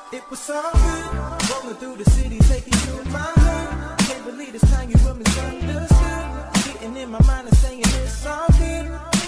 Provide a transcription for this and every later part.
It was so good, rolling through the city, taking you to my hood. Can't believe this time you were misunderstood. Getting in my mind and saying it's all good.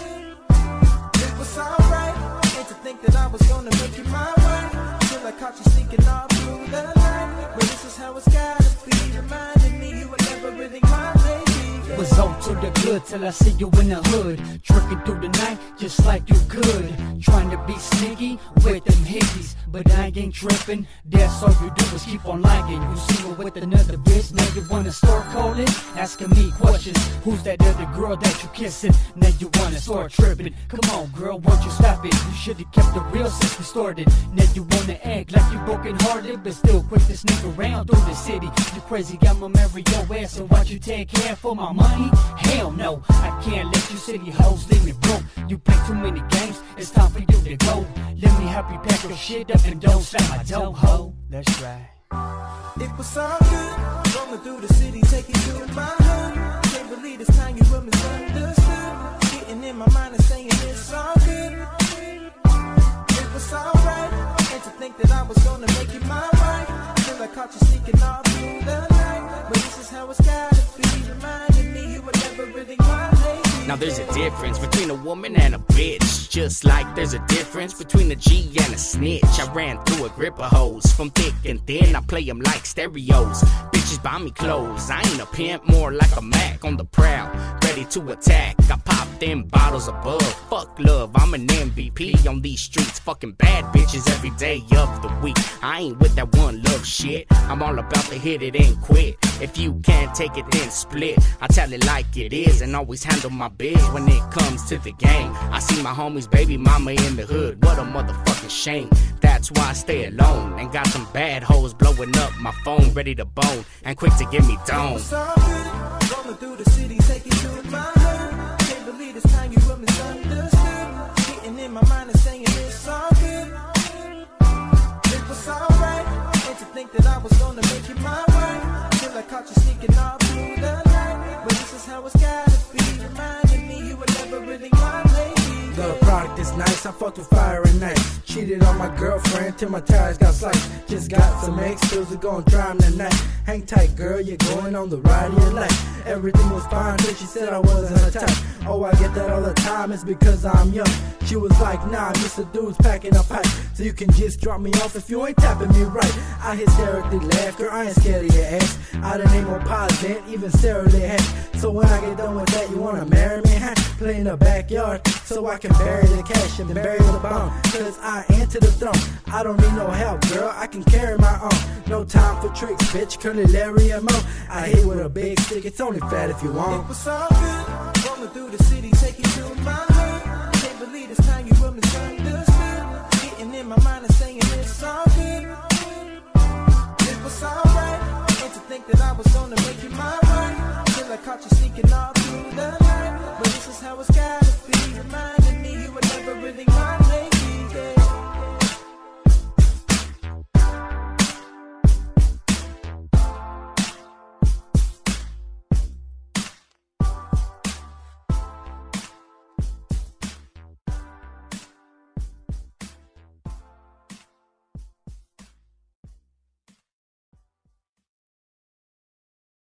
It was alright, and to think that I was gonna make you my wife. Till I caught you sneaking all through the night. But this is how it's gotta be, reminding me you were never really my lady. Was on to the good till I see you in the hood, tricking through the night just like you could. Trying to be sneaky with them hickeys, but I ain't tripping. That's all you do is keep on liking. You see me with another bitch, now you wanna start calling, asking me questions. Who's that other girl that you kissing? Now you wanna start tripping. Come on, girl, won't you stop it? You should've kept it real since we started. Now you wanna act like you broken hearted, but still quick to sneak around through the city. You crazy, I'ma marry your ass and watch you take care for my money? Hell no, I can't let you city hoes leave me broke. You play too many games, it's time for you to go. Let me help you pack your shit up and don't slap my dough, ho. That's right. It was all good, rolling through the city, taking you to my hood. Can't believe this time you were misunderstood. Getting in my mind and saying it's all good. It was alright, and to think that I was gonna make you my wife. Till I caught you sneaking all through the night. But this is how it's gotta be, reminding me you were never really my lady. Now there's a difference between a woman and a bitch, just like there's a difference between a G and a snitch. I ran through a grip of hoes, from thick and thin, I play them like stereos. Bitches buy me clothes, I ain't a pimp, more like a Mac on the prowl, ready to attack. I pop them bottles above, fuck love, I'm an MVP on these streets, fucking bad bitches every day of the week. I ain't with that one love shit, I'm all about to hit it and quit. If you can't take it, then split. I tell it like it is and always handle my biz when it comes to the game. I see my homies, baby mama in the hood, what a motherfucking shame. That's why I stay alone and got some bad hoes blowing up my phone, ready to bone and quick to get me done. It's all good, rolling through the city, taking you to my hood. Can't believe this time you were misunderstood. Getting in my mind and saying it's all good. It was alright, and to think that I was gonna make you my wife. Till I caught you sneaking all through the night. But this is how it's gotta be, reminding me you were never really my lady. The product is nice, I fucked with fire and ice. Cheated on my girlfriend till my tires got sliced. Just got some eggs, pills are gonna dry me tonight. Hang tight girl, you're going on the ride of your life. Everything was fine till she said I wasn't her type. Oh, I get that all the time, it's because I'm young. She was like, nah, Mr. Dude's packing a pipe, so you can just drop me off if you ain't tapping me right. I hysterically laugh, girl, I ain't scared of your ass. I done ain't more positive, even Sarah they had. So when I get done with that, you wanna marry me, huh? Play in the backyard, so I can bury the cash and then bury the bomb. Cause I enter the throne, I don't need no help, girl, I can carry my own. No time for tricks, bitch, Curly, Larry, and Mo. I hit with a big stick, it's only fat if you want. It was all good, rolling through the city, taking you to my hood. Can't believe this time you were misunderstood. Getting in my mind and saying it's all good. It was alright, and to think that I was gonna make you my wife. Till I caught you sneaking all through the night. But this is how it's gotta be.